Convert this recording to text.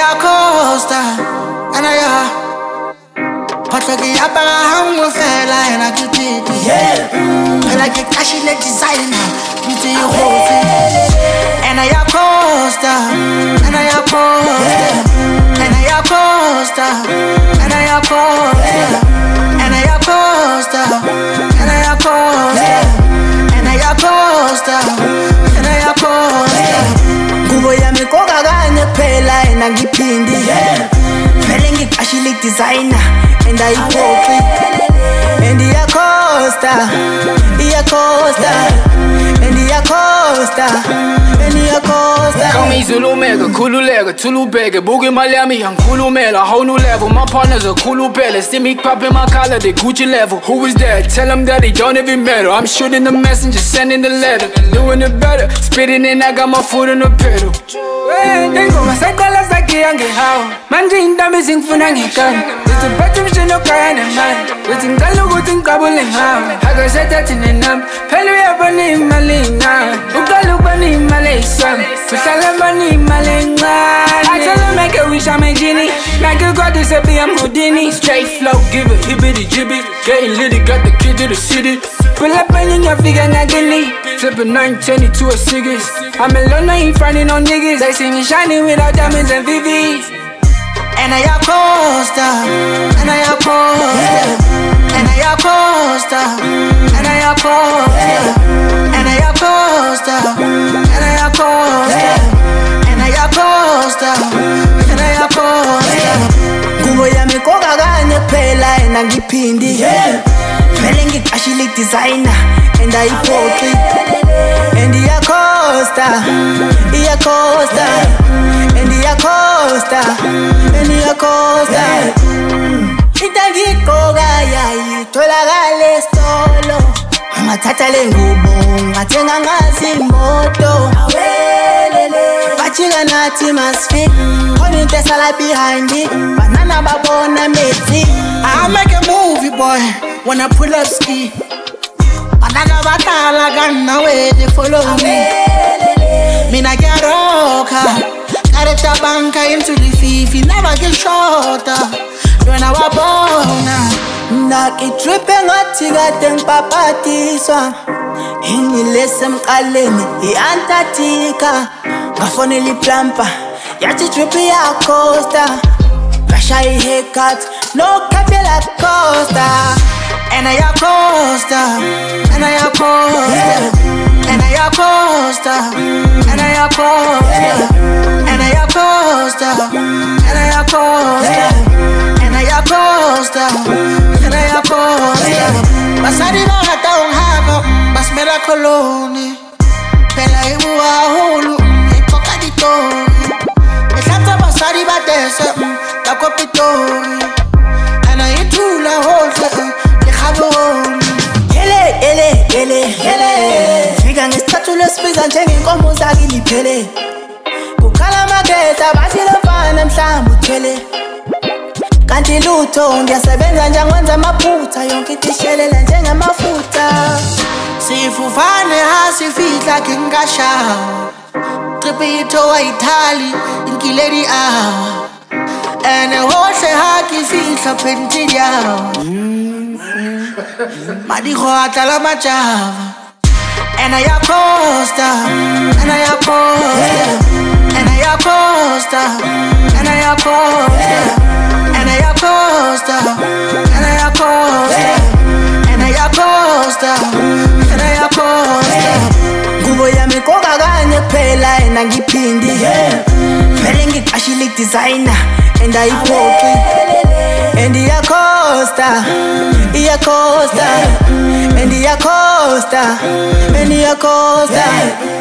Costa, and I Potlucky Yapara Hung Fella, and I get it. I like a cashy leg designer, beauty your whole thing. And I Costa, and I Costa, and I Costa, and I Costa, and I Costa, and I Costa, and I Costa, and I Costa. Kubo yami koga gane phela ena ngiphindi. Phela ngicashile designer and I popi. And iya Costa, and iya Costa, and iya Costa. Call me Zulu Mega, Kululega, Tulu Bega, Boogie Miami, I'm Kulumela, whole new level. My partners are Kulupela, see me popping my collar, they Gucci level. Who is that? Tell them that they don't even matter. I'm shooting the messenger, sending the letter, doing it better. Spitting in, I got my foot on the pedal. Tengo masakala saki yange hao manje indami zingifuna ngikani It's a better vision of kaya nemali Uthi ngicela ukuthi ngikabule ngihamba Akashethathi nenamba Phela uyabona imali incane Uqala ukuba nemali eyisami Uhlala mbona imali encane I tell her make a wish I'm a genie Like a god is a BM Houdini Straight flow, give it hibbity jibby Getting litty, got the kid to the city Pull up and you figure nagili Flip a 910 to a cigars I'm alone, I ain't finding no niggas They see me shining without diamonds and VVs And I Costa, and I Costa, and I Costa, and I Costa, and I Costa, and I Costa, and I Costa, and I Costa. Kubo yami koga gane phela ena ngiphindi. Phela ngicashile designer and I popi. And iya Costa, and iya Costa, and iya Costa. Itangikoga yayitholakale stolo. Ngathatha lengubo ngathenga ngazi imoto. Bachika nathi masifik khona into esala behind it. Banana babona methi. I make a movie boy when I pull up ski. Banana batala ganawe they follow me. Mina get roka. Carreta banka into the fifi, never get shorter. When I was born, nakitripe ngathi kade ngipapatiswa. Ingilese mqaleni i-Antarctica. Ngafonela iplumper, yathi trip ya Costa. Ngashaya haircut, no capella Costa. And I Costa, and I Costa, and I Costa, and I Costa, and I Costa, and I Costa, and I Costa, and I Costa. Basari ba hata unghaba, bas mera koloni. Pela ibu ahulu, ikoka ditori. Ehlata basari ba desa, takopitori. And I itula hohle. Fika ngesithathu lesifika njengenkomo zakini phele. Kukhala maketha bathi lofana mhlamba uthele. Kanti lutho ngiyasebenza nje ngwenza amaphutha yonke itishelela njengamafutha. Sifufane hasifihla kingashawa. Tripito wa Italy inkiledi awa. Ene hohle hakifihla pentidi awa. Madiho atala majava. And I Costa, and I Costa, and I Costa, and I Costa, and I Costa, and I Costa, and I Costa, and I Costa. Kubo yami koga gane phela ena ngiphindi. Phela ngicashile designer and I popi. And iya Costa, and iya Costa, and iya Costa.